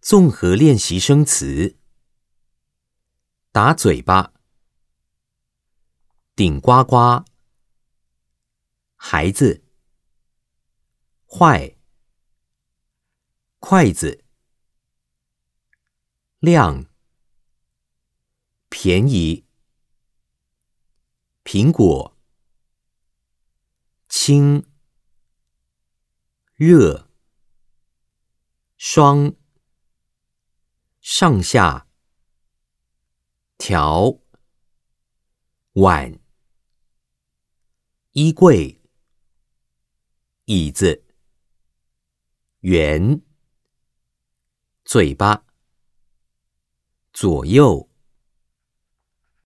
综合练习生词：打嘴巴、顶呱呱、孩子、坏、筷子、亮、便宜、苹果、轻、热、双、上下、条、碗、衣柜、椅子、圆、嘴巴、左右、